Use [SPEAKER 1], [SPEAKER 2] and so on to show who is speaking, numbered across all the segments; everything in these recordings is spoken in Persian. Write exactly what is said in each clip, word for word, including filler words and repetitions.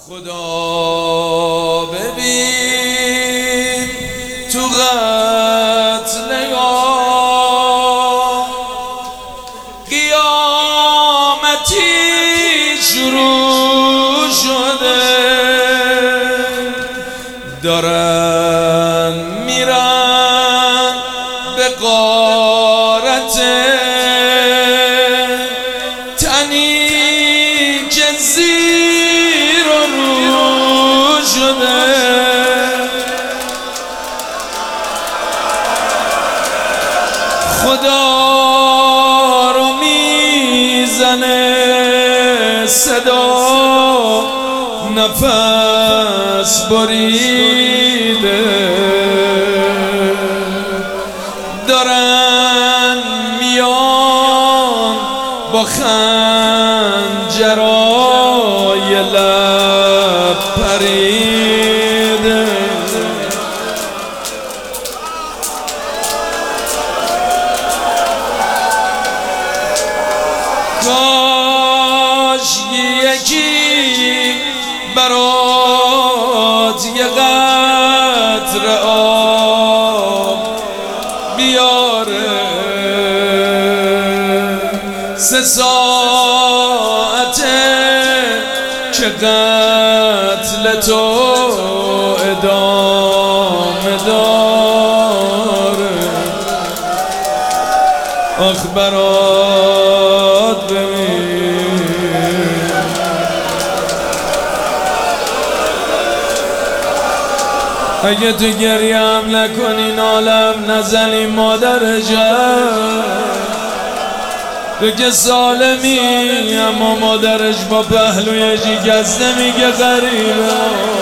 [SPEAKER 1] خدا ببین تو قتل یا قیامتی شروع شده، دارن میرن به غارت تنی که زیر و رو شده. خدا رو میزنه صدا نفس بریده، دارن میان با خنجرای لب پریده. کاش یکی برات یه قطره آب بیاره، سه ساعته که قتل تو ادامه داره. آخ برات ببین اگه تو گریم نکنی نالم نزنی مادر جان، تو که سالمی اما مادرش با پهلوی شکسته میگه غریبه.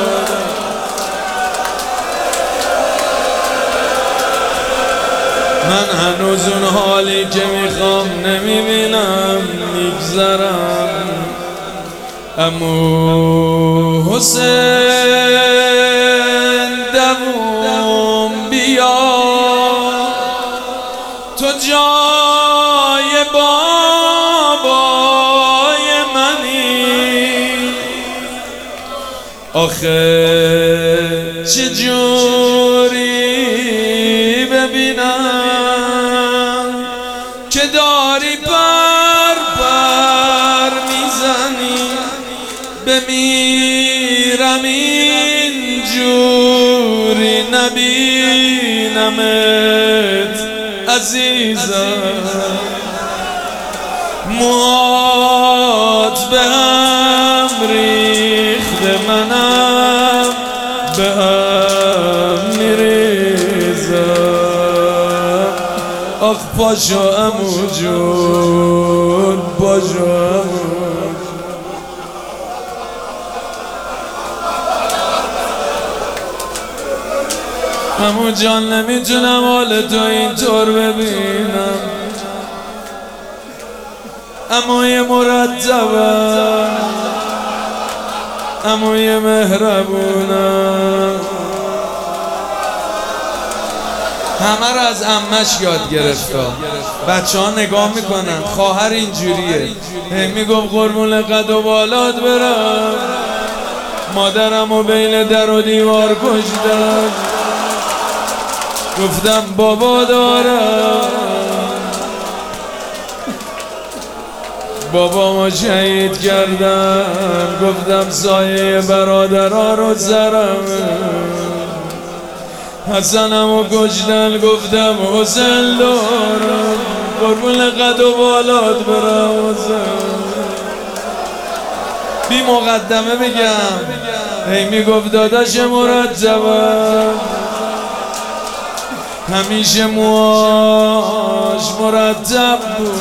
[SPEAKER 1] من هنوز اون حالی که میخوام نمیبینم میگذرم. امو حسین دوم بیا، تو جای بابای منی. آخه چجوری ببینم که داری پر پر میزنی، بمیرم اینجوری نبینمت عزیزم. موات به هم ریخته منم به هم میریزم. آخ پاشو عمو جون، پاشو عمو. عمو جان نمیتونم حال تو اینطور ببینم، عموی مرتبم، عموی مهربونم. همه رو از عمش یاد گرفته. بچه ها نگاه میکنن خواهر اینجوریه، میگم قربون قد و بالات برم، مادرم و بین در و دیوار کشتم، گفتم بابا دارم، بابا ما شهید کردن، گفتم سایه برادرها رو سرم، حسنم و کشتن، گفتم حسین دارم، قربون قد و بالات برم حسین. بی مقدمه بگم هی میگفت داداش مرتبم، همیشه موهاش مرتب بود.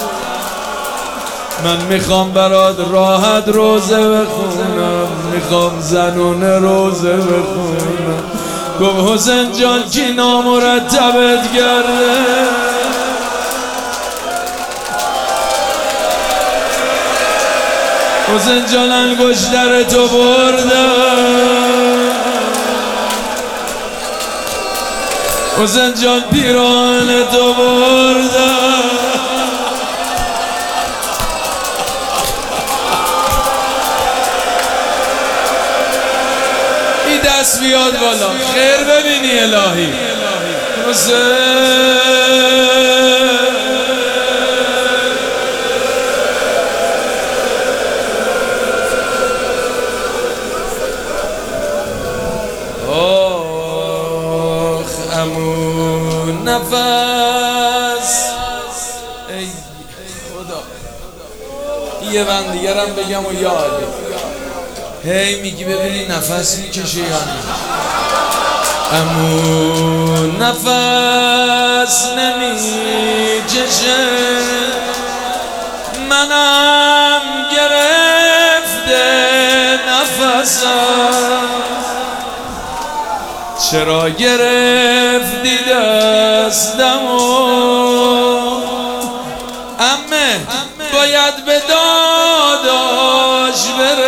[SPEAKER 1] من میخوام برات راحت روزه بخونم، میخوام زنونه روزه بخونم. گفت حسین جان کی نامرتبت کرده؟ حسین جان انگشتر تو بردم، حسین جان پیران تو بردم. یکی دست بیاد بالا خیر ببینی الهی. حسین امون نفس ای خدا یه بند دیگرم بگم و یاد هی میگی ببینی نفس میکشه یا نه. امون نفس نمیکشه منم گرفته نفسم چرا گرفتی دستمو امه باید به داداش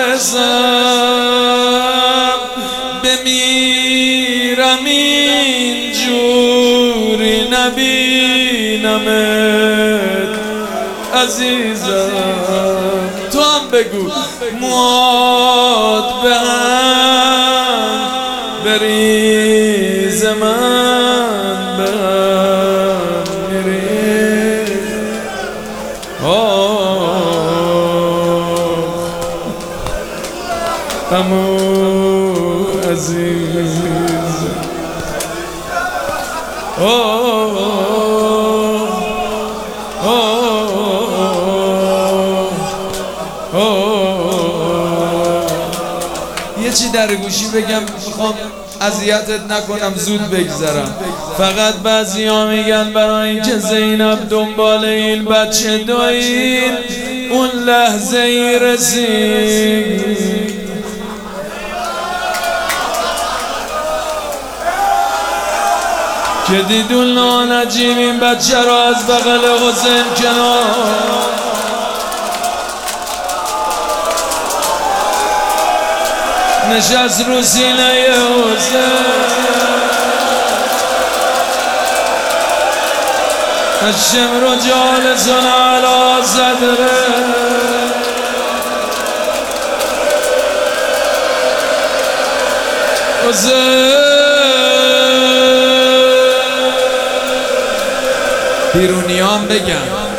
[SPEAKER 1] برسم بمیرم اینجوری نبینمت عزیزم. تو هم بگو موت به هم بریز من به هم میریز. امو عزیز یه چی در گوشی بگم میخوام اذیتت نکنم زود بگذرم. فقط بعضیا میگن برای اینکه زینب دنبال این بچه دایید اون لحظه ای رسید که دیدون نانجیب این بچه را از بغل حسین کنار نشست رو سینه حسین الشمر جالس على صدره حسین بیرونیان بگن